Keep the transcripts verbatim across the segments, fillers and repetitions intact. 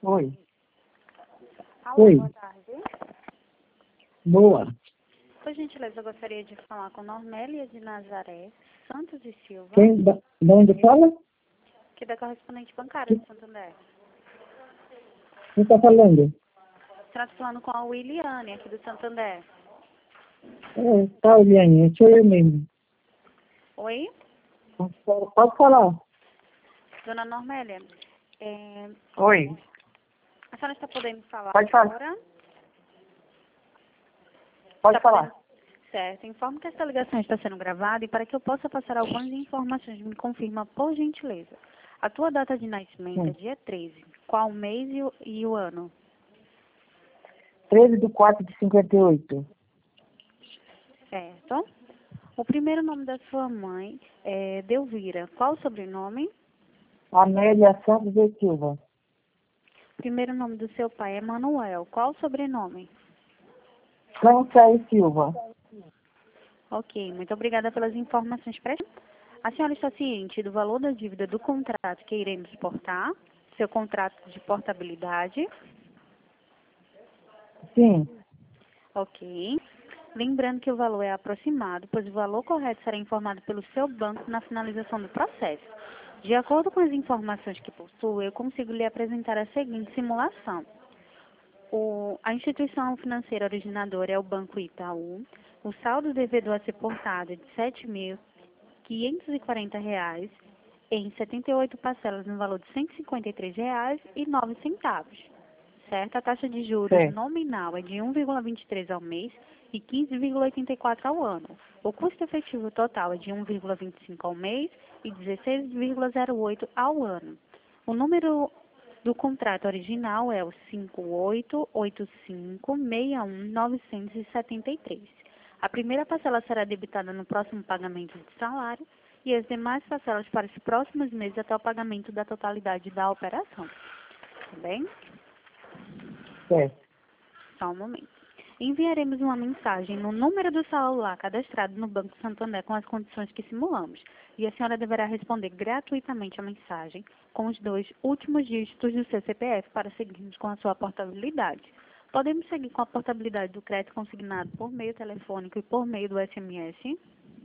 Oi. Alô, Oi. boa tarde. Boa. Por gentileza, eu gostaria de falar com Normélia de Nazaré Santos e Silva, Quem, da, de onde fala? que é da correspondente bancária de Santander. Quem está falando? Trato falando com a Williane, aqui do Santander. É, tá, Eliane, sou eu mesmo. Oi, Pode falar. dona Normélia. É, Oi. a senhora está podendo falar Pode falar. agora? Pode Está falar. podendo- Certo. Informo que esta ligação está sendo gravada e para que eu possa passar algumas informações, me confirma, por gentileza. A tua data de nascimento é Sim. dia treze. Qual o mês e o, e o ano? treze de quatro de cinquenta e oito. Certo. O primeiro nome da sua mãe é Delvira. Qual o sobrenome? Amélia Santos e Silva. O primeiro nome do seu pai é Manuel. Qual o sobrenome? França e Silva. Ok, muito obrigada pelas informações prestadas. A senhora está ciente do valor da dívida do contrato que iremos portar? Seu contrato de portabilidade? Sim. Ok. Lembrando que o valor é aproximado, pois o valor correto será informado pelo seu banco na finalização do processo. De acordo com as informações que possuo, eu consigo lhe apresentar a seguinte simulação. O- a instituição financeira originadora é o Banco Itaú. O saldo devedor a ser portado é de sete mil quinhentos e quarenta reais em setenta e oito parcelas no valor de cento e cinquenta e três reais e nove centavos. Certo? A taxa de juros Certo. nominal é de um vírgula vinte e três ao mês e quinze vírgula oitenta e quatro ao ano. O custo efetivo total é de um vírgula vinte e cinco ao mês e dezesseis vírgula zero oito ao ano. O número do contrato original é o cinco oito oito cinco seis um nove sete três. A primeira parcela será debitada no próximo pagamento de salário e as demais parcelas para os próximos meses até o pagamento da totalidade da operação. Tá bem? Certo. Só um momento. Enviaremos uma mensagem no número do celular cadastrado no Banco Santander com as condições que simulamos. E a senhora deverá responder gratuitamente a mensagem com os dois últimos dígitos do seu C P F para seguirmos com a sua portabilidade. Podemos seguir com a portabilidade do crédito consignado por meio telefônico e por meio do S M S.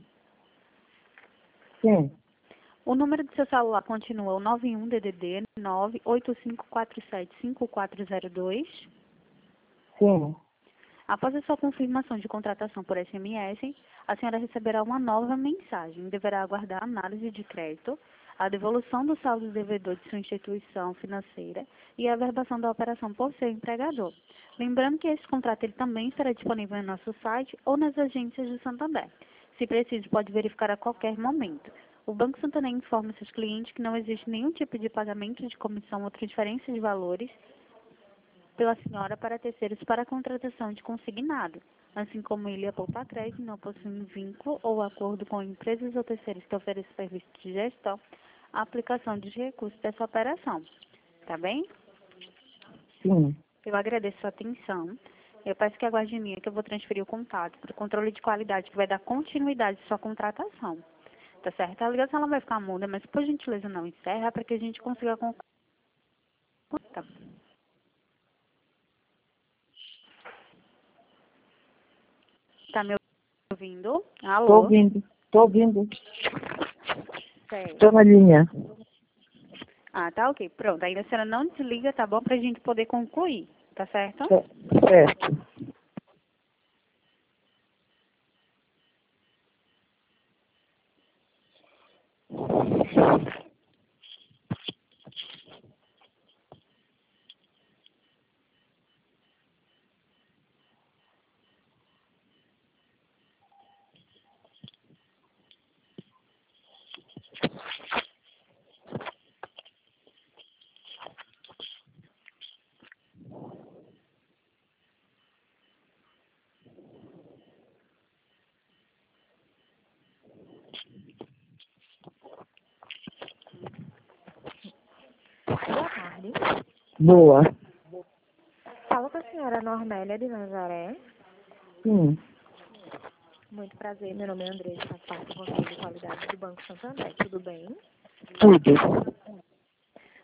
Sim. O número do seu celular continua o nove um D D D nove oito cinco quatro sete cinco quatro zero dois. Sim. Após a sua confirmação de contratação por S M S, a senhora receberá uma nova mensagem. Deverá aguardar a análise de crédito, a devolução do saldo devedor de sua instituição financeira e a averbação da operação por seu empregador. Lembrando que esse contrato ele também estará disponível no nosso site ou nas agências do Santander. Se preciso, pode verificar a qualquer momento. O Banco Santander informa seus clientes que não existe nenhum tipo de pagamento de comissão ou transferência de valores pela senhora para terceiros para a contratação de consignado, assim como ele a poupar crédito não possui vínculo ou acordo com empresas ou terceiros que ofereçam serviço de gestão, a aplicação dos recursos dessa operação. Tá bem? Sim. Eu agradeço a sua atenção. Eu peço que aguarde em linha que eu vou transferir o contato para o controle de qualidade que vai dar continuidade à sua contratação. Tá certo? A ligação ela vai ficar muda, mas por gentileza não encerra para que a gente consiga concluir. Tá me ouvindo? Tô Alô? ouvindo. Tô ouvindo. Certo. Tô na linha. Ah, tá ok. Pronto. Ainda a senhora não desliga, tá bom? Pra gente poder concluir. Tá certo? Certo. Boa tarde. Boa. Fala com a senhora Normélia de Nazaré. Sim. Muito prazer, meu nome é Andressa, faço parte do controle de qualidade do Banco Santander. Tudo bem? Tudo.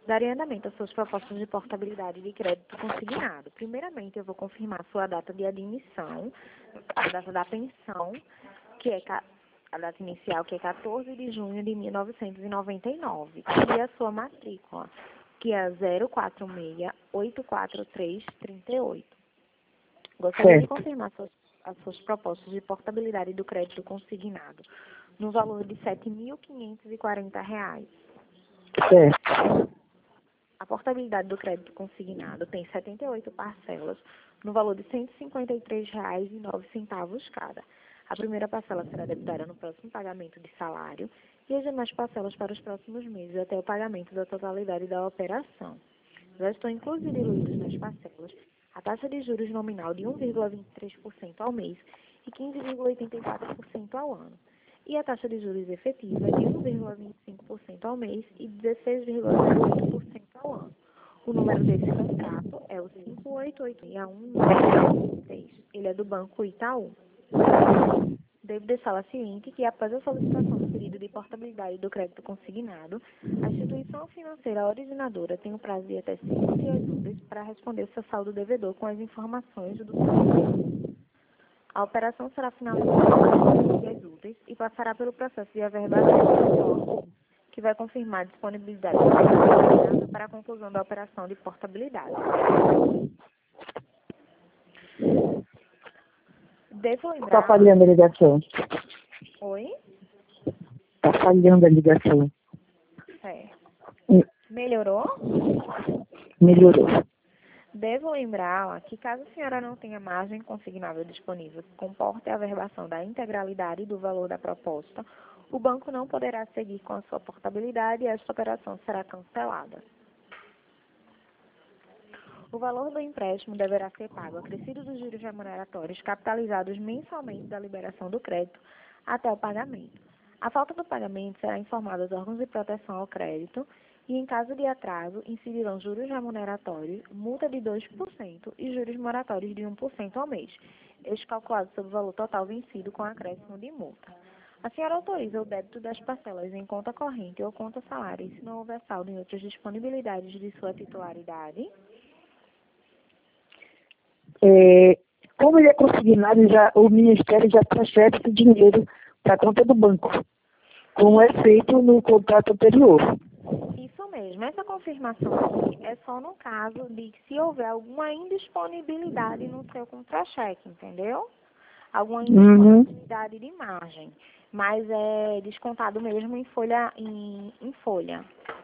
Darei andamento às suas propostas de portabilidade de crédito consignado. Primeiramente, eu vou confirmar sua data de admissão, a data da pensão, que é ca- a data inicial, que é quatorze de junho de mil novecentos e noventa e nove, e a sua matrícula, que é zero quatro seis oito quatro três três oito. Gostaria de Certo. confirmar suas, as suas propostas de portabilidade do crédito consignado, no valor de sete mil quinhentos e quarenta reais. Certo. A portabilidade do crédito consignado tem setenta e oito parcelas, no valor de cento e cinquenta e três reais e nove centavos cada. A primeira parcela será debitada no próximo pagamento de salário e as demais parcelas para os próximos meses, até o pagamento da totalidade da operação. Já estão incluídos diluídos nas parcelas a taxa de juros nominal de um vírgula vinte e três por cento ao mês e quinze vírgula oitenta e quatro por cento ao ano, e a taxa de juros efetiva de um vírgula vinte e cinco por cento ao mês e dezesseis vírgula zero oito por cento ao ano. O número desse contrato é o cinco oito oito seis um nove seis. Ele é do Banco Itaú. Devo deixá-la ciente que, após a solicitação do pedido de portabilidade do crédito consignado, a instituição financeira originadora tem um prazo de até cinco dias úteis para responder seu saldo devedor com as informações do seu. A operação será finalizada em cinco dias úteis e passará pelo processo de averbação, que vai confirmar a disponibilidade para a conclusão da operação de portabilidade. Devo Está lembrar... falhando a ligação. Oi? Está falhando a ligação. É. Hum, Melhorou? Melhorou. Devo lembrar que, caso a senhora não tenha margem consignável disponível que comporte a averbação da integralidade do valor da proposta, o banco não poderá seguir com a sua portabilidade e esta operação será cancelada. O valor do empréstimo deverá ser pago acrescido dos juros remuneratórios capitalizados mensalmente da liberação do crédito até o pagamento. A falta do pagamento será informada aos órgãos de proteção ao crédito e, em caso de atraso, incidirão juros remuneratórios, multa de dois por cento e juros moratórios de um por cento ao mês, este calculado sobre o valor total vencido com acréscimo de multa. A senhora autoriza o débito das parcelas em conta corrente ou conta salário, e se não houver saldo em outras disponibilidades de sua titularidade? É, como ele é consignado, já, o Ministério já transfere esse dinheiro para a conta do banco, como é feito no contrato anterior. Isso mesmo. Essa confirmação aqui é só no caso de que se houver alguma indisponibilidade no seu contra-cheque, entendeu? Alguma Uhum. indisponibilidade de margem. Mas é descontado mesmo em folha. Em, em folha.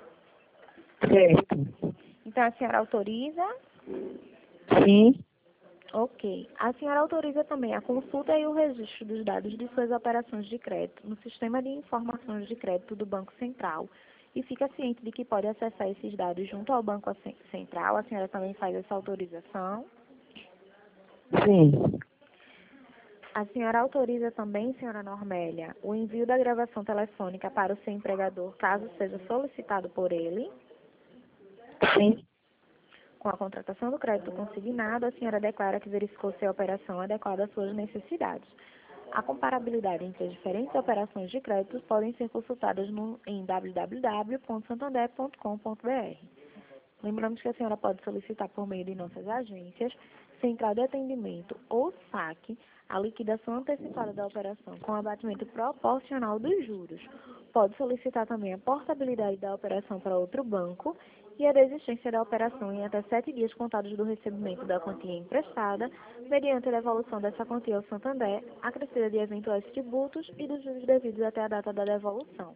Certo. Então, a senhora autoriza? Sim. Ok. A senhora autoriza também a consulta e o registro dos dados de suas operações de crédito no Sistema de Informações de Crédito do Banco Central e fica ciente de que pode acessar esses dados junto ao Banco Central. A senhora também faz essa autorização? Sim. A senhora autoriza também, senhora Normélia, o envio da gravação telefônica para o seu empregador, caso seja solicitado por ele? Sim. Com a contratação do crédito consignado, a senhora declara que verificou se a operação adequada às suas necessidades. A comparabilidade entre as diferentes operações de crédito podem ser consultadas no, em w w w ponto santander ponto com ponto b r. Lembramos que a senhora pode solicitar por meio de nossas agências, central de atendimento ou saque, a liquidação antecipada da operação com abatimento proporcional dos juros. Pode solicitar também a portabilidade da operação para outro banco e a desistência da operação em até sete dias contados do recebimento da quantia emprestada, mediante a devolução dessa quantia ao Santander, acrescida de eventuais tributos e dos juros devidos até a data da devolução.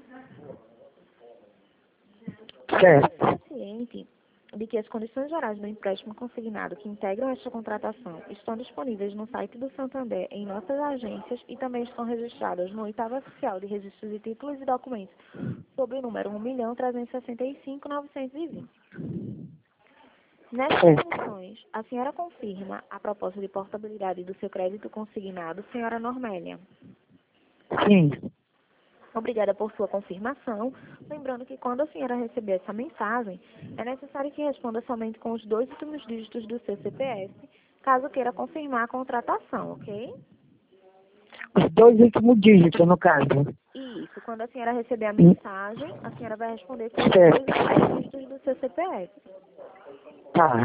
Certo. Ciente de que as condições gerais do empréstimo consignado que integram esta contratação estão disponíveis no site do Santander em nossas agências e também estão registradas no oitavo oficial de registro de títulos e documentos sob o número um milhão trezentos e sessenta e cinco mil novecentos e vinte. Nessas condições, a senhora confirma a proposta de portabilidade do seu crédito consignado, senhora Normélia? Sim. Obrigada por sua confirmação. Lembrando que quando a senhora receber essa mensagem, é necessário que responda somente com os dois últimos dígitos do seu C P F, caso queira confirmar a contratação, ok? Os dois últimos dígitos, no caso. Isso. Quando a senhora receber a mensagem, a senhora vai responder com os Certo. dois últimos dígitos do C P F. Tá.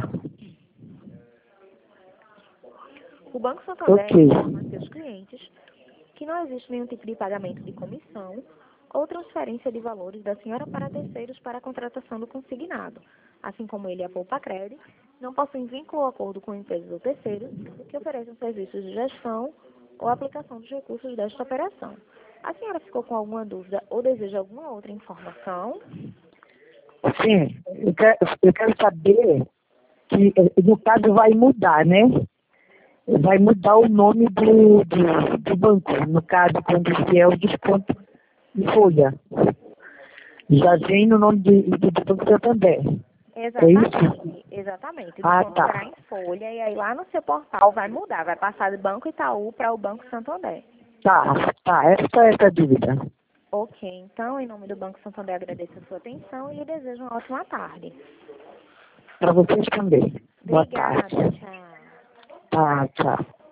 O Banco Santander Ok. informa a seus clientes que não existe nenhum tipo de pagamento de comissão ou transferência de valores da senhora para terceiros para a contratação do consignado, assim como ele e a Poupa-Cred não possuem vínculo ou acordo com empresas ou terceiros que ofereçam serviços de gestão ou aplicação dos recursos desta operação. A senhora ficou com alguma dúvida ou deseja alguma outra informação? Sim, eu quero, eu quero saber que, eh, no caso, vai mudar, né? Vai mudar o nome do, do, do banco, no caso, quando vier o desconto de folha. Já vem no nome de, de, do Banco Santander. É isso? Exatamente, exatamente. O Ah, desconto tá. será em folha e aí lá no seu portal vai mudar, vai passar do Banco Itaú para o Banco Santander. Tá, tá. Essa é essa dúvida. Ok, então, em nome do Banco Santander, agradeço a sua atenção e lhe desejo uma ótima tarde. Para vocês também. Boa Obrigada, tarde. tchau. Tá, tchau.